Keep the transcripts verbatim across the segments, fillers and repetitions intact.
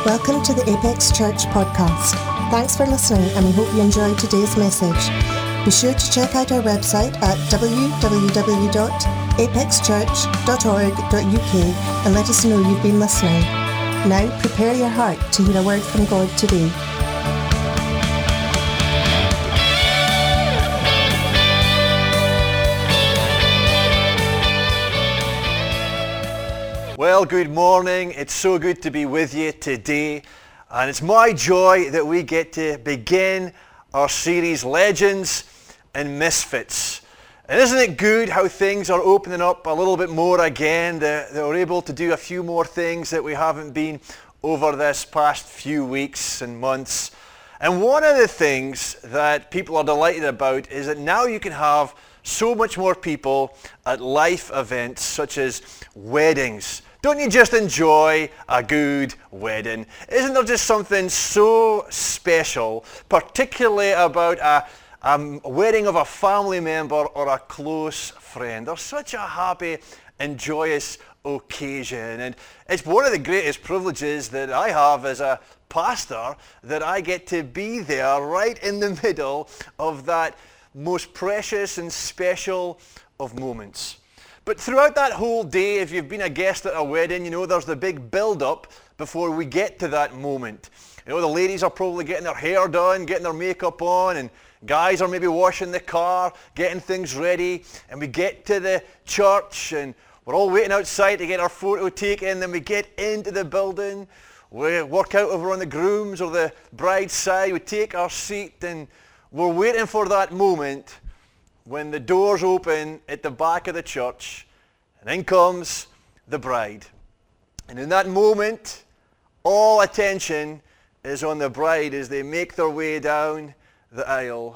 Welcome to the Apex Church podcast. Thanks for listening, and we hope you enjoyed today's message. Be sure to check out our website at w w w dot apex church dot org dot u k and let us know you've been listening. Now prepare your heart to hear a word from God today. Well, good morning. It's so good to be with you today. And it's my joy that we get to begin our series, Legends and Misfits. And isn't it good how things are opening up a little bit more again, that, that we're able to do a few more things that we haven't been over this past few weeks and months. And one of the things that people are delighted about is that now you can have so much more people at life events such as weddings. Don't you just enjoy a good wedding? Isn't there just something so special, particularly about a, a wedding of a family member or a close friend? There's such a happy and joyous occasion, and it's one of the greatest privileges that I have as a pastor, that I get to be there right in the middle of that most precious and special of moments. But throughout that whole day, if you've been a guest at a wedding, you know there's the big build-up before we get to that moment. You know, the ladies are probably getting their hair done, getting their makeup on, and guys are maybe washing the car, getting things ready, and we get to the church, and we're all waiting outside to get our photo taken, then we get into the building, we work out over on the groom's or the bride's side, we take our seat, and we're waiting for that moment when the doors open at the back of the church, and in comes the bride. And in that moment, all attention is on the bride as they make their way down the aisle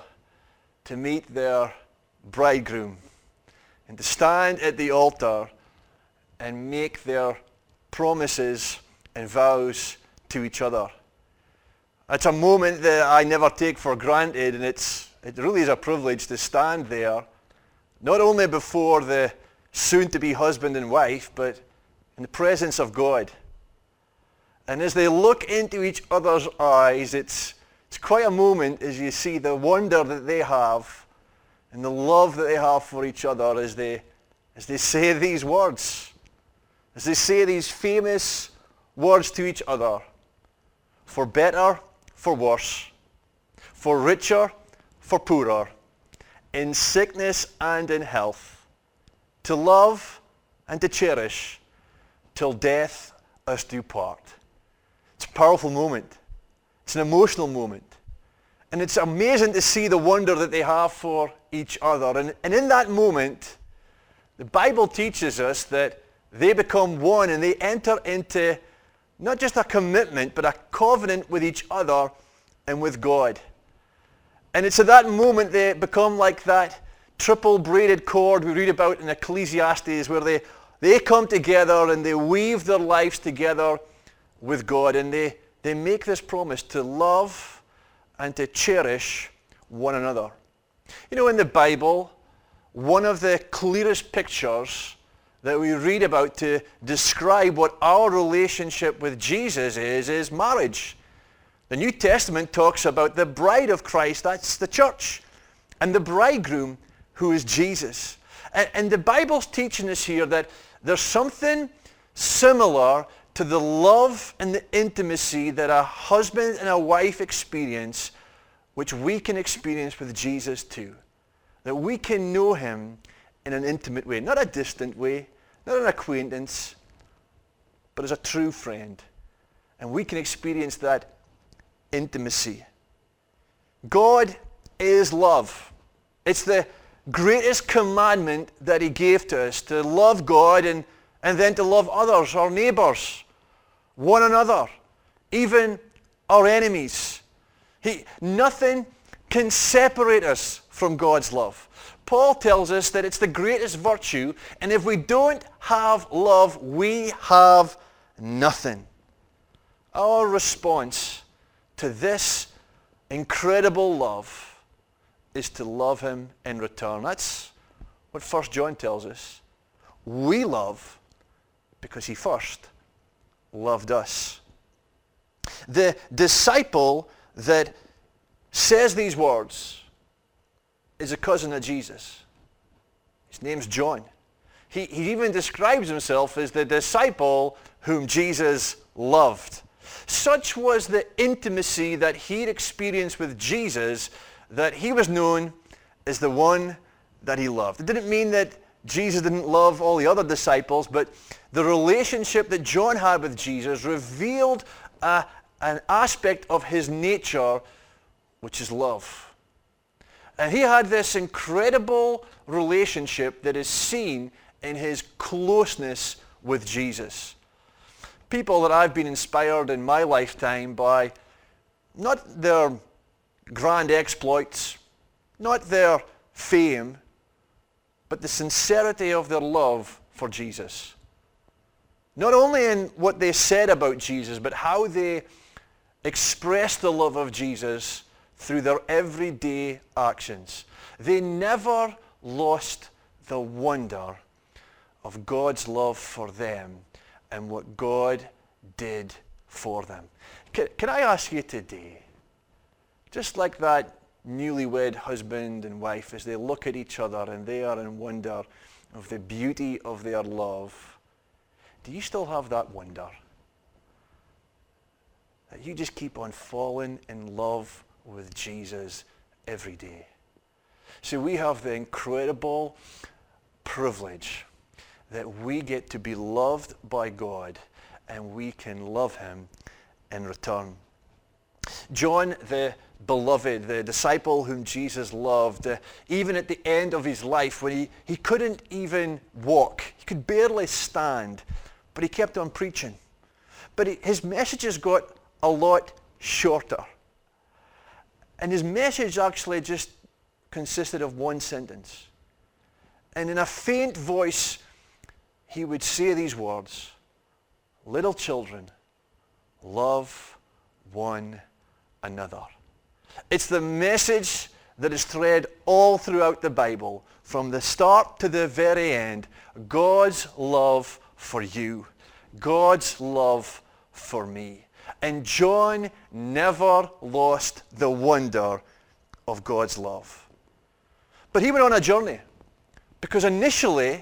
to meet their bridegroom and to stand at the altar and make their promises and vows to each other. It's a moment that I never take for granted, and it's it really is a privilege to stand there, not only before the soon-to-be husband and wife, but in the presence of God. And as they look into each other's eyes, it's, it's quite a moment as you see the wonder that they have and the love that they have for each other as they, as they say these words, as they say these famous words to each other: for better, for worse, for richer, for poorer, in sickness and in health, to love and to cherish, till death us do part. It's a powerful moment. It's an emotional moment. And it's amazing to see the wonder that they have for each other. And, and in that moment, the Bible teaches us that they become one and they enter into not just a commitment, but a covenant with each other and with God. And it's at that moment they become like that triple braided cord we read about in Ecclesiastes, where they, they come together and they weave their lives together with God, and they, they make this promise to love and to cherish one another. You know, in the Bible, one of the clearest pictures that we read about to describe what our relationship with Jesus is, is marriage. The New Testament talks about the bride of Christ, that's the church, and the bridegroom, who is Jesus. And, and the Bible's teaching us here that there's something similar to the love and the intimacy that a husband and a wife experience, which we can experience with Jesus too. That we can know him in an intimate way, not a distant way, not an acquaintance, but as a true friend. And we can experience that intimacy. God is love. It's the greatest commandment that he gave to us, to love God and, and then to love others, our neighbors, one another, even our enemies. He, nothing can separate us from God's love. Paul tells us that it's the greatest virtue, and if we don't have love, we have nothing. Our response to this incredible love is to love him in return. That's what First John tells us. We love because he first loved us. The disciple that says these words is a cousin of Jesus. His name's John. He, he even describes himself as the disciple whom Jesus loved. Such was the intimacy that he'd experienced with Jesus that he was known as the one that he loved. It didn't mean that Jesus didn't love all the other disciples, but the relationship that John had with Jesus revealed a, an aspect of his nature, which is love. And he had this incredible relationship that is seen in his closeness with Jesus. People that I've been inspired in my lifetime by, not their grand exploits, not their fame, but the sincerity of their love for Jesus. Not only in what they said about Jesus, but how they expressed the love of Jesus through their everyday actions. They never lost the wonder of God's love for them and what God did for them. Can, can I ask you today, just like that newlywed husband and wife, as they look at each other and they are in wonder of the beauty of their love, do you still have that wonder? That you just keep on falling in love with Jesus every day. So we have the incredible privilege that we get to be loved by God and we can love him in return. John, the beloved, the disciple whom Jesus loved, uh, even at the end of his life when he, he couldn't even walk, he could barely stand, but he kept on preaching. But he, his messages got a lot shorter. And his message actually just consisted of one sentence. And in a faint voice, he would say these words, "Little children, love one another." It's the message that is thread all throughout the Bible, from the start to the very end. God's love for you. God's love for me. And John never lost the wonder of God's love. But he went on a journey, because initially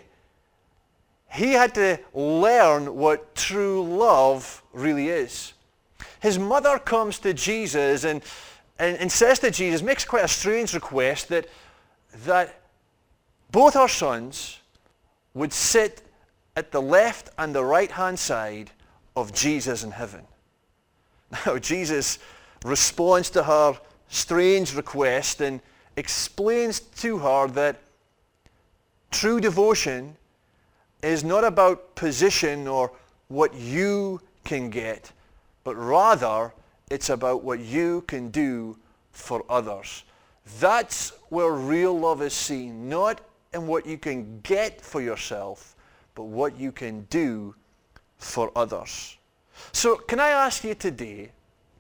he had to learn what true love really is. His mother comes to Jesus and, and, and says to Jesus, makes quite a strange request, that, that both her sons would sit at the left and the right-hand side of Jesus in heaven. Now, Jesus responds to her strange request and explains to her that true devotion is not about position or what you can get, but rather it's about what you can do for others. That's where real love is seen, not in what you can get for yourself, but what you can do for others. So can I ask you today,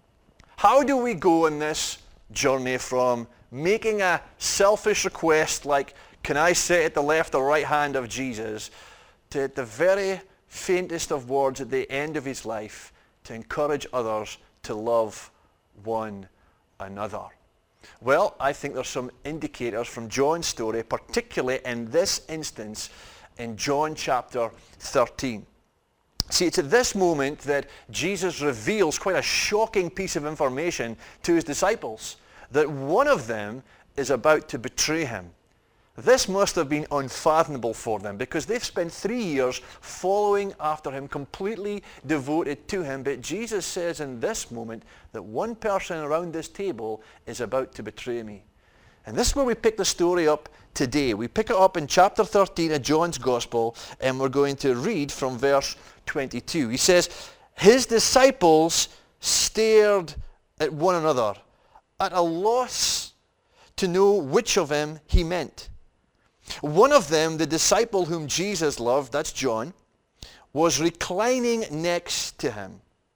how do we go on this journey from making a selfish request like, can I sit at the left or right hand of Jesus, to at the very faintest of words at the end of his life, to encourage others to love one another? Well, I think there's some indicators from John's story, particularly in this instance in John chapter thirteen. See, it's at this moment that Jesus reveals quite a shocking piece of information to his disciples, that one of them is about to betray him. This must have been unfathomable for them, because they've spent three years following after him, completely devoted to him. But Jesus says in this moment that one person around this table is about to betray me. And this is where we pick the story up today. We pick it up in chapter thirteen of John's Gospel, and we're going to read from verse twenty-two. He says, his disciples stared at one another, at a loss to know which of them he meant. One of them, the disciple whom Jesus loved, that's John, was reclining next to him.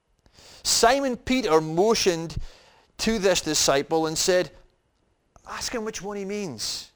Simon Peter motioned to this disciple and said, ask him which one he means.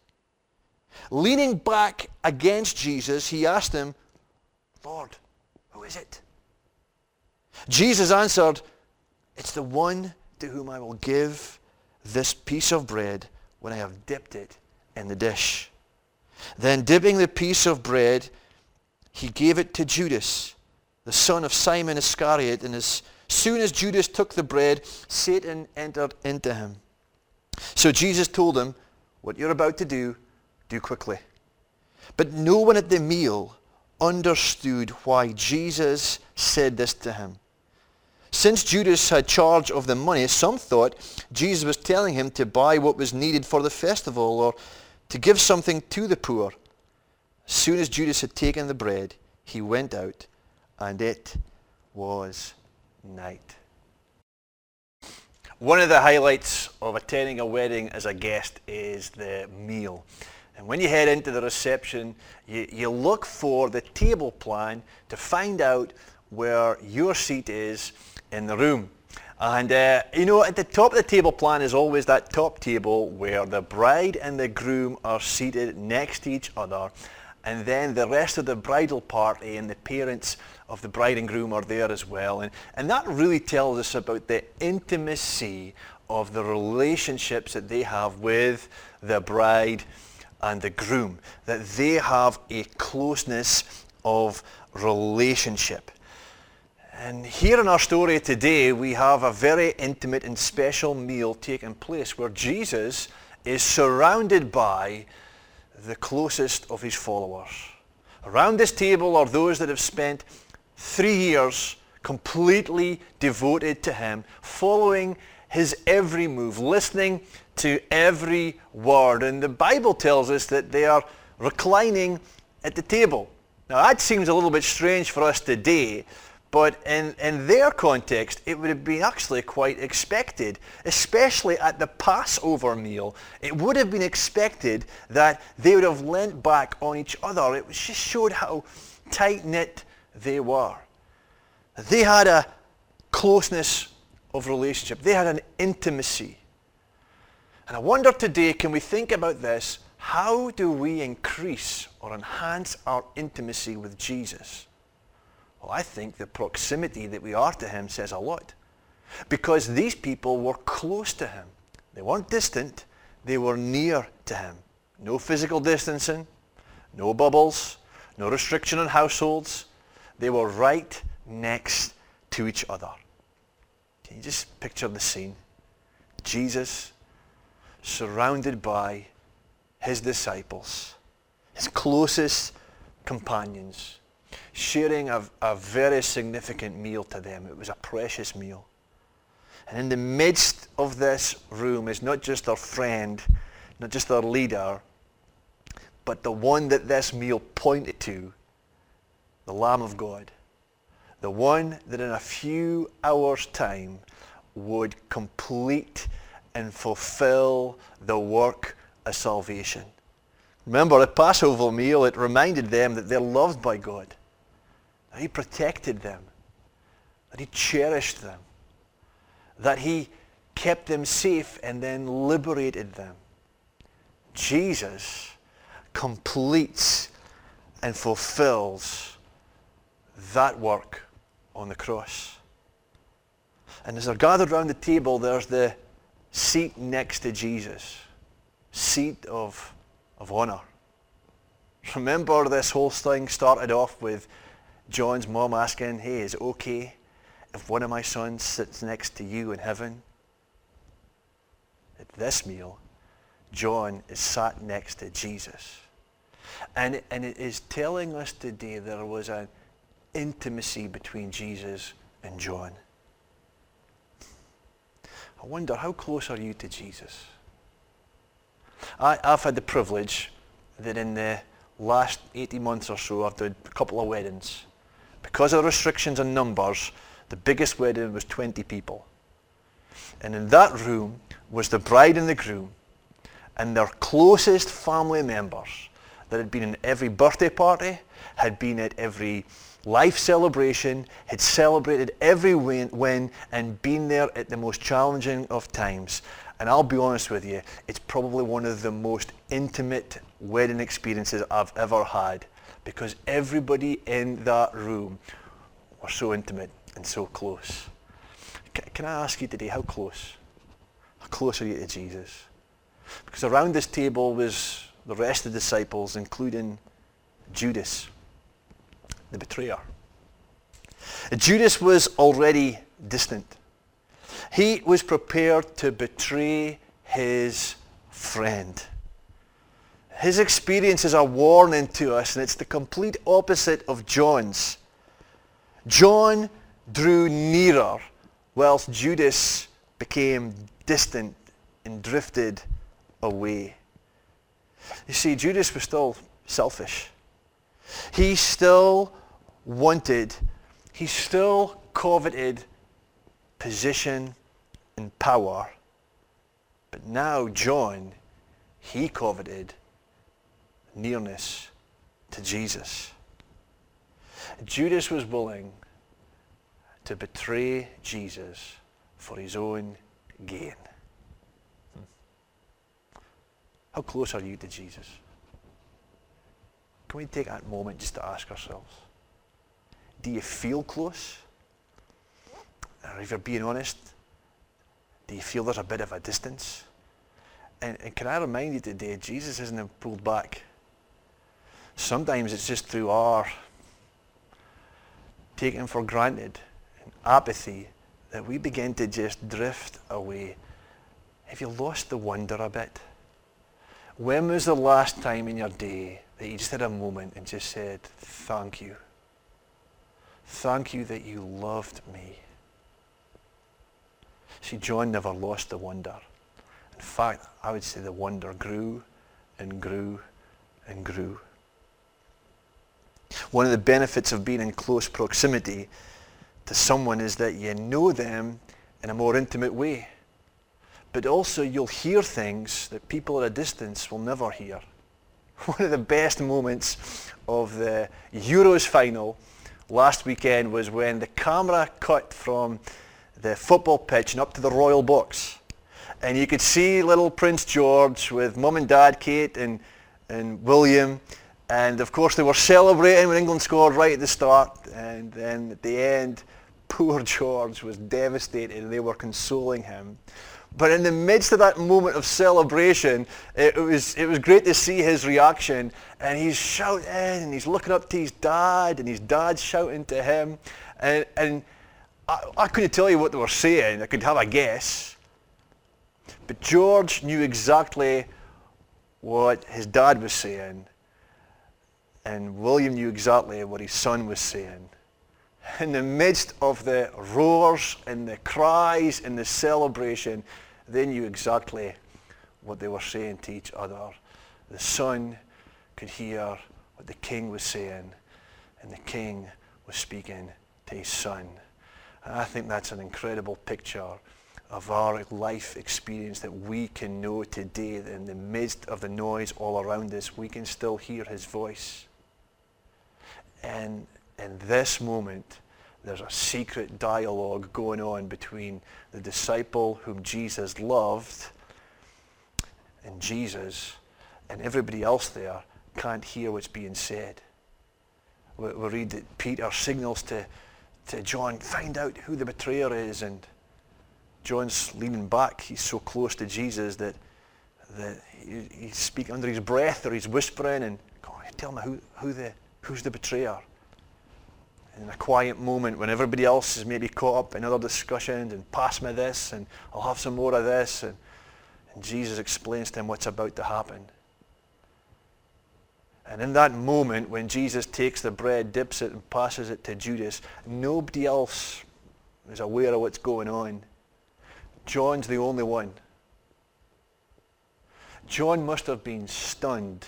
Leaning back against Jesus, he asked him, Lord, who is it? Jesus answered, It's the one to whom I will give this piece of bread when I have dipped it in the dish." Then dipping the piece of bread, he gave it to Judas, the son of Simon Iscariot. And as soon as Judas took the bread, Satan entered into him. So Jesus told him, "What you're about to do, do quickly." But no one at the meal understood why Jesus said this to him. Since Judas had charge of the money, some thought Jesus was telling him to buy what was needed for the festival or to give something to the poor. As soon as Judas had taken the bread, he went out, and it was night. One of the highlights of attending a wedding as a guest is the meal. And when you head into the reception, you, you look for the table plan to find out where your seat is in the room. And uh, you know, at the top of the table plan is always that top table where the bride and the groom are seated next to each other, and then the rest of the bridal party and the parents of the bride and groom are there as well. And, and that really tells us about the intimacy of the relationships that they have with the bride and the groom, that they have a closeness of relationship. And here in our story today, we have a very intimate and special meal taking place where Jesus is surrounded by the closest of his followers. Around this table are those that have spent three years completely devoted to him, following his every move, listening to every word. And the Bible tells us that they are reclining at the table. Now that seems a little bit strange for us today, but in, in their context, it would have been actually quite expected, especially at the Passover meal. It would have been expected that they would have leant back on each other. It just showed how tight-knit they were. They had a closeness of relationship. They had an intimacy. And I wonder today, can we think about this? How do we increase or enhance our intimacy with Jesus? Well, I think the proximity that we are to him says a lot. Because these people were close to him. They weren't distant, they were near to him. No physical distancing, no bubbles, no restriction on households. They were right next to each other. Can you just picture the scene? Jesus surrounded by his disciples, his closest companions, sharing a, a very significant meal to them. It was a precious meal. And in the midst of this room is not just their friend, not just their leader, but the one that this meal pointed to, the Lamb of God. The one that in a few hours' time would complete and fulfill the work of salvation. Remember, at Passover meal, it reminded them that they're loved by God, that he protected them, that he cherished them, that he kept them safe and then liberated them. Jesus completes and fulfills that work on the cross. And as they're gathered around the table, there's the seat next to Jesus, seat of, of honor. Remember, this whole thing started off with John's mom asking, "Hey, is it okay if one of my sons sits next to you in heaven?" At this meal, John is sat next to Jesus. And, and it is telling us today there was an intimacy between Jesus and John. I wonder, how close are you to Jesus? I, I've had the privilege that in the last eighteen months or so, I've done a couple of weddings. Because of the restrictions on numbers, the biggest wedding was twenty people. And in that room was the bride and the groom and their closest family members that had been in every birthday party, had been at every life celebration, had celebrated every win, win and been there at the most challenging of times. And I'll be honest with you, it's probably one of the most intimate wedding experiences I've ever had, because everybody in that room were so intimate and so close. Can, can I ask you today, how close? How close are you to Jesus? Because around this table was the rest of the disciples, including Judas, the betrayer. Judas was already distant. He was prepared to betray his friend. His experience is a warning to us, and it's the complete opposite of John's. John drew nearer, whilst Judas became distant and drifted away. You see, Judas was still selfish. He still wanted, he still coveted position and power. But now John, he coveted nearness to Jesus. Judas was willing to betray Jesus for his own gain. Hmm. How close are you to Jesus? Can we take that moment just to ask ourselves? Do you feel close? Or if you're being honest, do you feel there's a bit of a distance? And, and can I remind you today, Jesus isn't pulled back. Sometimes it's just through our taking for granted and apathy that we begin to just drift away. Have you lost the wonder a bit? When was the last time in your day that you just had a moment and just said, thank you. Thank you that you loved me. See, John never lost the wonder. In fact, I would say the wonder grew and grew and grew. One of the benefits of being in close proximity to someone is that you know them in a more intimate way. But also you'll hear things that people at a distance will never hear. One of the best moments of the Euros final last weekend was when the camera cut from the football pitch and up to the royal box. And you could see little Prince George with mum and dad, Kate and, and William. And of course they were celebrating when England scored right at the start. And then at the end, poor George was devastated and they were consoling him. But in the midst of that moment of celebration, it was it was great to see his reaction. And he's shouting and he's looking up to his dad and his dad's shouting to him. And, and I, I couldn't tell you what they were saying. I could have a guess. But George knew exactly what his dad was saying. And William knew exactly what his son was saying. In the midst of the roars and the cries and the celebration, they knew exactly what they were saying to each other. The son could hear what the king was saying, and the king was speaking to his son. And I think that's an incredible picture of our life experience, that we can know today that in the midst of the noise all around us, we can still hear his voice. And in this moment, there's a secret dialogue going on between the disciple whom Jesus loved and Jesus, and everybody else there can't hear what's being said. We, we read that Peter signals to, to John, find out who the betrayer is, and John's leaning back. He's so close to Jesus that, that he, he's speaking under his breath, or he's whispering, and go on, tell me who, who the, who's the betrayer. In a quiet moment when everybody else is maybe caught up in other discussions and pass me this and I'll have some more of this, and, and Jesus explains to him what's about to happen. And in that moment when Jesus takes the bread, dips it and passes it to Judas, nobody else is aware of what's going on. John's the only one. John must have been stunned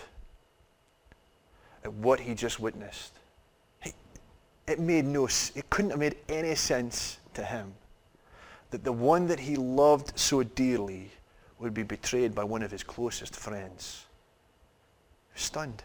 at what he just witnessed. It made no, it couldn't have made any sense to him that the one that he loved so dearly would be betrayed by one of his closest friends. He was stunned.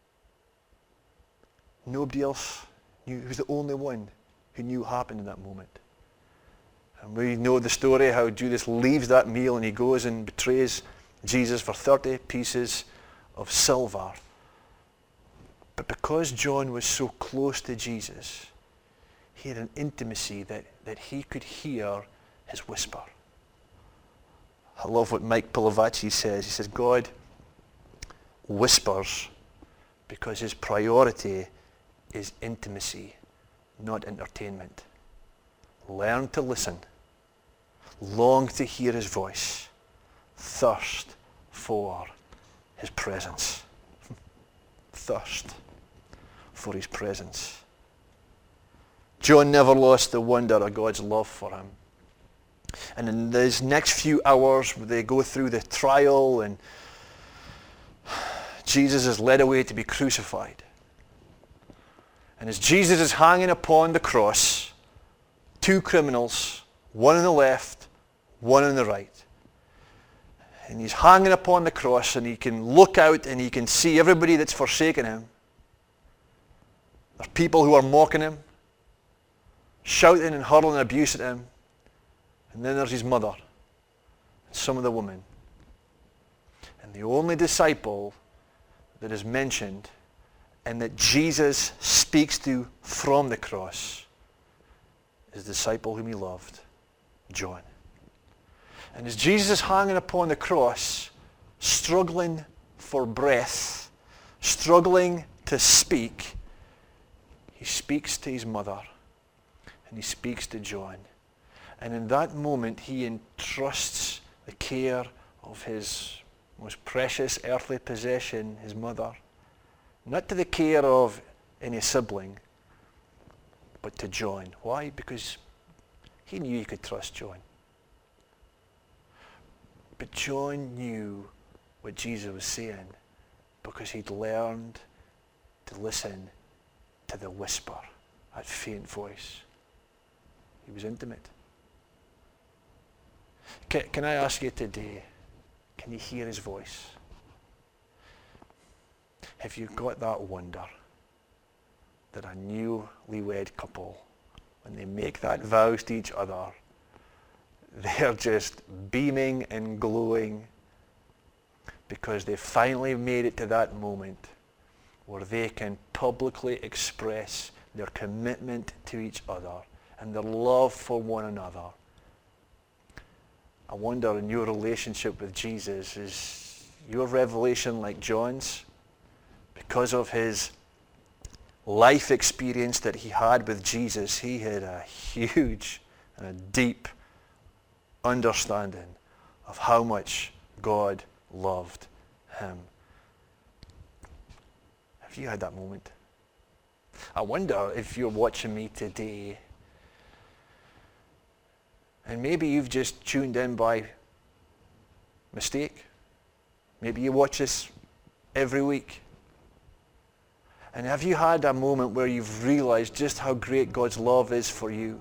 Nobody else knew. He was the only one who knew what happened in that moment. And we know the story how Judas leaves that meal and he goes and betrays Jesus for thirty pieces of silver. But because John was so close to Jesus, he had an intimacy that, that he could hear his whisper. I love what Mike Pilavachi says. He says, God whispers because his priority is intimacy, not entertainment. Learn to listen. Long to hear his voice. Thirst for his presence. Thirst for his presence. John never lost the wonder of God's love for him. And in these next few hours, they go through the trial and Jesus is led away to be crucified. And as Jesus is hanging upon the cross, two criminals, one on the left, one on the right. And he's hanging upon the cross and he can look out and he can see everybody that's forsaken him. There are people who are mocking him, shouting and hurling abuse at him. And then there's his mother and some of the women. And the only disciple that is mentioned and that Jesus speaks to from the cross is the disciple whom he loved, John. And as Jesus is hanging upon the cross, struggling for breath, struggling to speak, he speaks to his mother and he speaks to John. And in that moment, he entrusts the care of his most precious earthly possession, his mother, not to the care of any sibling, but to John. Why? Because he knew he could trust John. But John knew what Jesus was saying because he'd learned to listen to the whisper, that faint voice. He was intimate. Can, can I ask you today, can you hear his voice? Have you got that wonder that a newlywed couple, when they make that vows to each other, they're just beaming and glowing because they finally made it to that moment where they can publicly express their commitment to each other and their love for one another. I wonder in your relationship with Jesus, is your revelation like John's? Because of his life experience that he had with Jesus, he had a huge and a deep understanding of how much God loved him. Have you had that moment? I wonder if you're watching me today and maybe you've just tuned in by mistake. Maybe you watch this every week. And have you had a moment where you've realized just how great God's love is for you?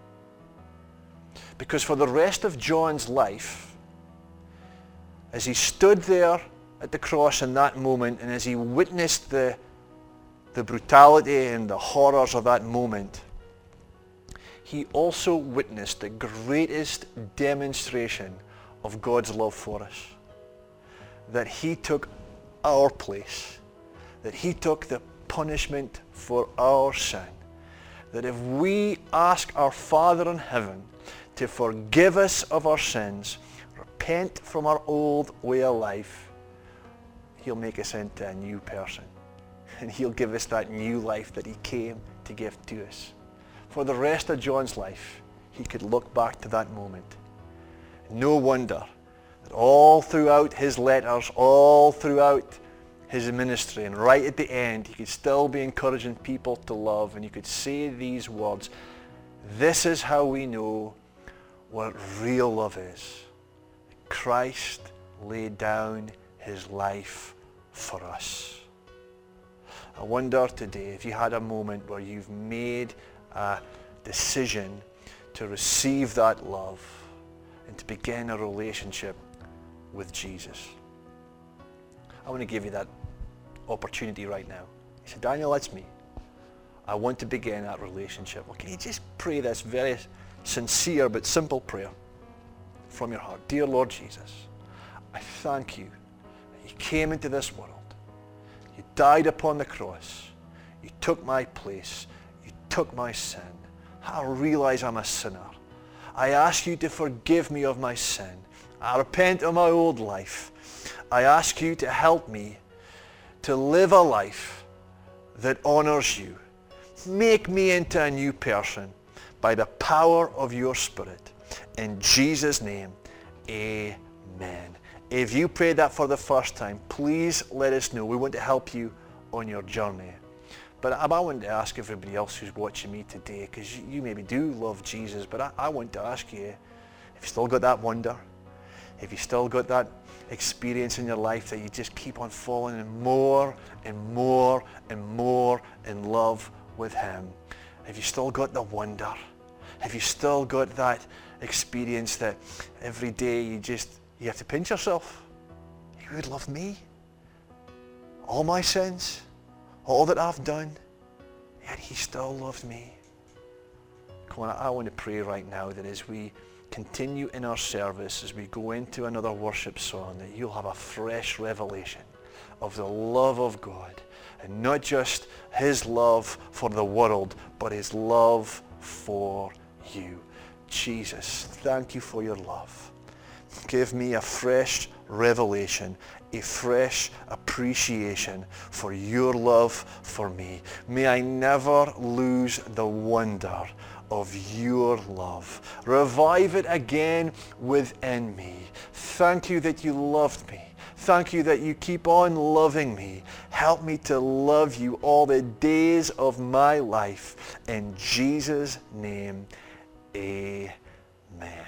Because for the rest of John's life, as he stood there at the cross in that moment, and as he witnessed the, the brutality and the horrors of that moment, he also witnessed the greatest demonstration of God's love for us. That he took our place, that he took the punishment for our sin, that if we ask our Father in heaven to forgive us of our sins, repent from our old way of life, he'll make us into a new person. And he'll give us that new life that he came to give to us. For the rest of John's life, he could look back to that moment. No wonder that all throughout his letters, all throughout his ministry, and right at the end, he could still be encouraging people to love, and he could say these words, "This is how we know what real love is. Christ laid down his life for us." I wonder today if you had a moment where you've made a decision to receive that love and to begin a relationship with Jesus. I want to give you that opportunity right now. You say, "Daniel, that's me. I want to begin that relationship." Well, can you just pray this very sincere but simple prayer from your heart? Dear Lord Jesus, I thank you that you came into this world. You died upon the cross. You took my place. You took my sin. I realize I'm a sinner. I ask you to forgive me of my sin. I repent of my old life. I ask you to help me to live a life that honors you. Make me into a new person by the power of your Spirit. In Jesus' name, amen. If you prayed that for the first time, please let us know. We want to help you on your journey. But I want to ask everybody else who's watching me today, because you maybe do love Jesus, but I, I want to ask you, if you still got that wonder, if you still got that experience in your life that you just keep on falling in more and more and more in love with him, have you still got the wonder? Have you still got that experience that every day you just, you have to pinch yourself? You would love me? All my sins? All that I've done? Yet he still loved me. Come on, I want to pray right now that as we continue in our service, as we go into another worship song, that you'll have a fresh revelation of the love of God, and not just his love for the world, but his love for you. Jesus, thank you for your love. Give me a fresh revelation, a fresh appreciation for your love for me. May I never lose the wonder of your love. Revive it again within me. Thank you that you loved me. Thank you that you keep on loving me. Help me to love you all the days of my life. In Jesus' name, amen.